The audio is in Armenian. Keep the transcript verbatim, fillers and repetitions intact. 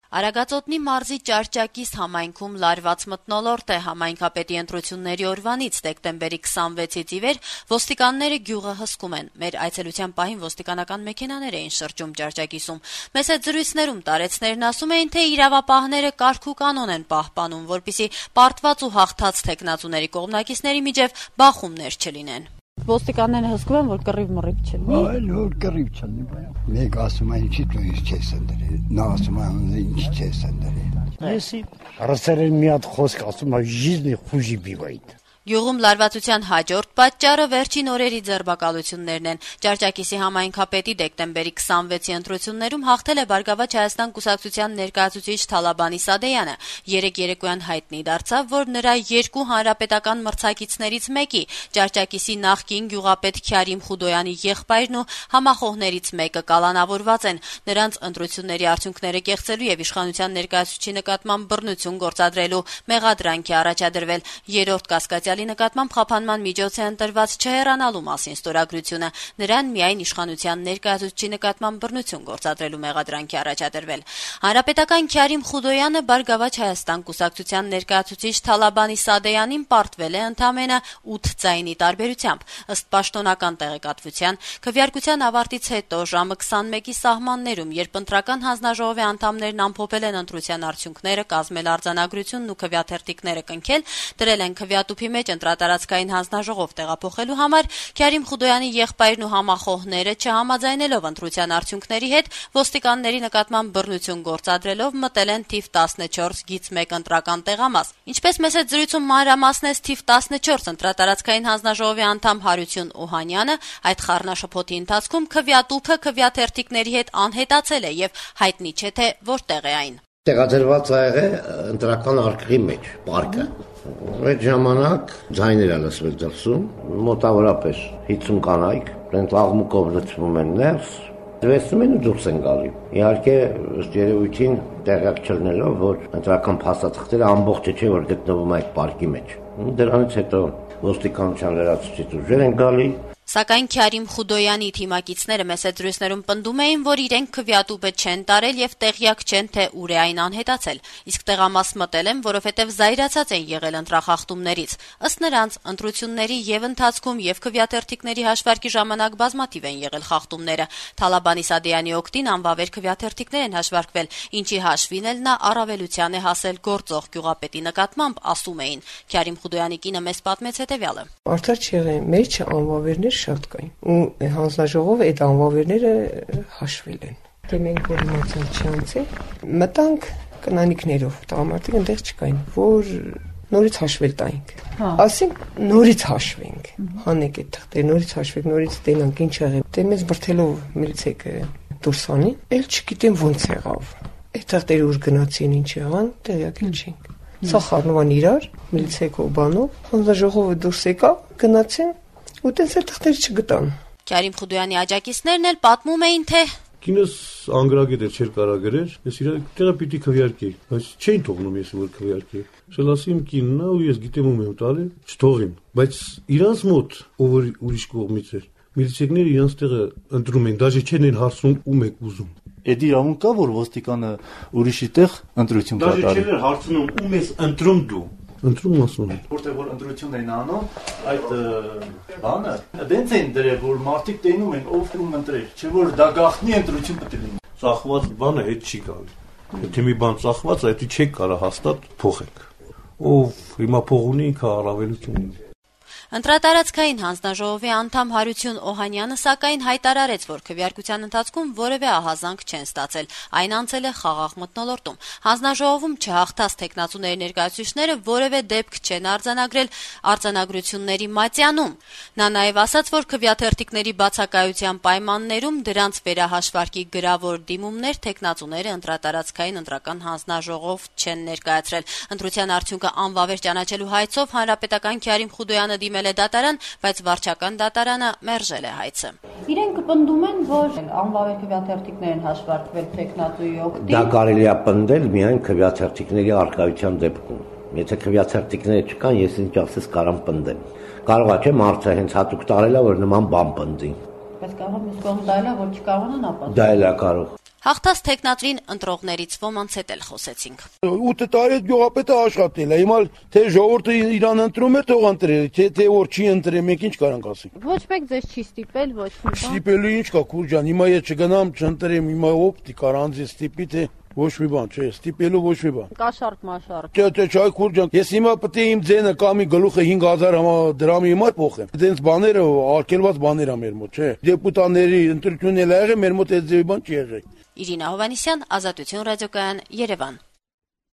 Արագածոտնի մարզի Ճարճակիս համայնքում լարված մթնոլորտ է համայնքապետի ընտրությունների օրվանից դեկտեմբերի քսանվեցից ի վեր ոստիկանները գյուղը հսկում են։ Մեր այցելության պահին ոստիկանական մեքենաներ էին շրջում Ճարճակիսում։ Մեծ այդ զրույցներում տարեցներն ասում էին, թե իրավապահները կարգ ու կանոն են պահպանում, որպեսզի պարտված ու հաղթած թեկնածուների կողմնակիցների միջև բախումներ չլինեն։ Ոստիկանները հսկում են, որ կռիվ մռիվ չլինի։ Այլ որ կռիվ չլինի։ Մեկ ասում է ինչի դու ինձ չես ընդրել, նա ասում է ինչ չես ընդրել։ Եսի ռասերեն մի հատ խոսք ասում է ժիզնի խուժի բիվայդ։ Գյուղում լարվածության հաջորդ պատճառը վերջին օրերի ձերբակալություններն են։ Ճարճակիսի համայնքապետի դեկտեմբերի քսանվեցի ընտրություններում հաղթել է Բարգավաճ Հայաստան կուսակցության ներկայացուցիչ Թալաբանի Սադեյանը։ Երեկ երեկոյան հայտնի դարձավ, որ նրա երկու հանրապետական մրցակիցներից մեկի, Ճարճակիսի նախկին գյուղապետ Քյարիմ Խուդոյանի եղբայրն ու համախոհներից մեկը կալանավորված են։ Նրանց ընտրությունների արդյունքները կեղծելու եւ իշխանության ներկայացուցչի նկատմամբ բռնություն գործադրելու մեղադրանք է առաջադրվել։ Երրորդ կասկածյալի նկատմամբ խափանման միջոց է ընտրված չհեռանալու մասին ստորագրությունը։ Նրան միայն իշխանության ներկայացուցչի նկատմամբ բռնություն գործադրելու մեղադրանք է առաջադրվել։ Հանրապետական Քյարիմ Խուդոյանը Բարգավաճ Հայաստան կուսակցության ներկայացուցիչ Թալաբանի Սադեյանին պարտվել է ընդամենը ութ ձայնի տարբերությամբ։ Ըստ պաշտոնական տեղեկատվության, քվեարկության ավարտից հետո ժամը քսանմեկի սահմաններում, երբ ընտրական հանձնաժողովի անդամներն ամփոփել են ընտրության արդյունքները, կազմել արձանագրությունն ու քվեաթերթիկները կնքել, դրել են քվեատուփի մեջ ընտրատարածքային հանձնաժողով տեղափոխելու համար, Քյարիմ Խուդոյանի եղբայրն ու համախոհները չհամաձայնելով ընտրության արդյունքների հետ, ոստիկանների նկատմամբ բռնություն գործադրելով մտել են թիվ տասնչորս գիծ մեկ ընտրական տեղամաս։ Ինչպես մեծ այդ զրույցում մանրամասնեց թիվ տասնչորս ընտրատարածքային հանձնաժողովի անդամ Հարություն Օհանյանը, այդ խառնաշփոթի ընթացքում քվեատուփը քվեաթերթիկների հետ անհետացել է եւ հայտնի չէ թե որտեղ է այն։ Տեղադրված է եղել ընտրական արկղի մեջ, պարկը։ Այդ ժամանակ ձայներ է լսվել դրսում, մոտավորապես հիսուն կանայք, դրանց աղմուկով լցվում են ներս, դվեցնում են ու դուրս են գալի։ Իհարկե, ըստ երևույթին տեղյակ չլինելով, որ ընտրական փաստաթղթերը ամբողջը չէ, որ գտնվում է այդ պարկի մեջ։ Դրանից հետո ոստիկանության լրացուցիչ ուժեր են գալի։ Սակայն Քյարիմ Խուդոյանի թիմակիցները մեծ այդ զրույցներում պնդում էին, որ իրենք քվեատուփը չեն տարել եւ տեղյակ չեն, թե ուր է այն անհետացել։ Իսկ տեղամաս մտել են, որովհետեւ զայրացած են եղել ընտրախախտումներից։ Ըստ նրանց, ընտրությունների եւ ընթացքում եւ քվեաթերթիկների հաշվարկի ժամանակ բազմաթիվ են եղել խախտումները։ Թալաբանի Սադեյանի օգտին անվավեր քվեաթերթիկներ են հաշվարկվել, ինչի հաշվին էլ նա առավելության է հասել գործող գյուղապետի նկատմամբ, ասում էին։ Քյարիմ Խուդոյանի կինը մեզ պատմեց հետեւյալը։ Արդար չեղեն, մեջ անվավերներ շատ կային ու հանձնաժողովը այդ անվավերները հաշվել են։ Դե մենք որ իմացանք չանցի, մտանք կնանիքներով, տղամարդիկ այնտեղ չկային, որ նորից հաշվել տայինք։ Ասենք նորից հաշվենք։ Հանեք այդ թղթերը, նորից հաշվենք, նորից տենանք ինչ եղել։ Դե մեզ բրթելով միլիցեքը դուրս անի, էլ չգիտեմ ոնց եղավ։ Այդ թղթերը ուր գնացին, ինչ եղան, տեղյակ չենք։ Սա խառնվան իրար, միլիցեքը բանով, հանձնաժողովը դուրս եկավ, գնացին ու տենց էլ թղթեր չգտան։ Քյարիմ Խուդոյանի աջակիցներն էլ պատմում էին, թե Կինս անգրագետ էր չէր կարող գրել, ես իր տեղը պիտի քվեարկեի, բայց չէին թողնում ես որ քվեարկեի։ Շելասի իմ կինն է ու ես գիտեմ ում եմ տալի, չթողին, բայց իրանց մոտ ով ուրիշ կողմից էր, միլիցիաները իրանց տեղը ընտրում են, դաժե չեն են հարցնում ում եք ուզում։ Էդի իրավունք կա, որ ոստիկանը ուրիշի տեղ ընտրություն կատարի։ Դաժե չեն հարցնում ում ես ընտրում դու։ Ընտրում ասում են։ Որտեղ որ ընտրություն են անում, այդ բանը դենց են դրել, որ մարդիկ տենում են ով ում ընտրել, չէ որ դա գաղտնի ընտրություն պետք է լինի։ Ծախված բանը հետ չի գալի։ Եթե մի բան ծախված է, դա չեք կարող հաստատ փոխեք։ Ով հիմա փող ունի, ինքը առավելություն ունի։ Ընտրատարածքային հանձնաժողովի անդամ Հարություն Օհանյանը սակայն հայտարարեց, որ քվեարկության ընթացքում որևէ ահազանգ չեն ստացել, այն անցել է խաղաղ մթնոլորտում։ Հանձնաժողովում չհաղթած թեկնածուների ներկայացուցիչները որևէ դեպք չեն արձանագրել արձանագրությունների մատյանում։ Նա նաև ասաց, որ քվեաթերթիկների բացակայության պայմաններում դրանց վերահաշվարկի գրավոր դիմումներ թեկնածուները ընտրատարածքային ընտրական հանձնաժողով չեն ներկայացրել։ Ընտրության արդյունքը անվավեր ճանաչելու հայցով հանրապետական Քյարիմ Խուդոյանը դիմել է դատարան, բայց վարչական դատարանը մերժել է հայցը։ Իրենք պնդում են, որ անվավեր քվեաթերթիկներ են հաշվարկվել տեխնատուի օգտին։ Դա կարելի է պնդել միայն քվեաթերթիկների առկայության դեպքում։ Եթե քվեաթերթիկները չկան, ես ինչ ասես կարամ պնդեմ։ Կարող է չէ մարդը հենց հատուկ տարել է, որ նման բան պնդի։ Բայց կարող է մյուս կողմը դա էլ է, որ չկարողանան ապացուցել։ Դա էլ է կարող։ Հաղթած տեխնատրին ընտրողներից ոմանց հետ էլ խոսեցինք։ ութ տարի այդ գյուղապետը աշխատել է, հիմա թե ժողովուրդը իրան ընտրում է, թող ընտրել, թե թե որ չի ընտրել, մենք ինչ կարանք ասենք։ Ոչ մեկ ձեզ չի ստիպել, ոչ մի բան։ Ստիպելու ինչ կա, քուր ջան, հիմա ես չգնամ, չընտրեմ, հիմա օպտիկ առանց ստիպի, թե ոչ մի բան, չէ, ստիպելու ոչ մի բան։ Կաշառք, մաշառք։ Չէ, չէ, չէ, քուր ջան, ես հիմա պետք է իմ ձենը կամ գլուխը հինգ հազար դրամի համար փոխեմ։ Դենց բաները արկելված բաներ ա մեր մոտ, չէ։ Դեպուտաների ընտրությունն էլ ա եղել, մեր մոտ այդ ձևի բան չի եղել։ Իրինա Հովանեսյան, Ազատություն ռադիոկայան, Երևան։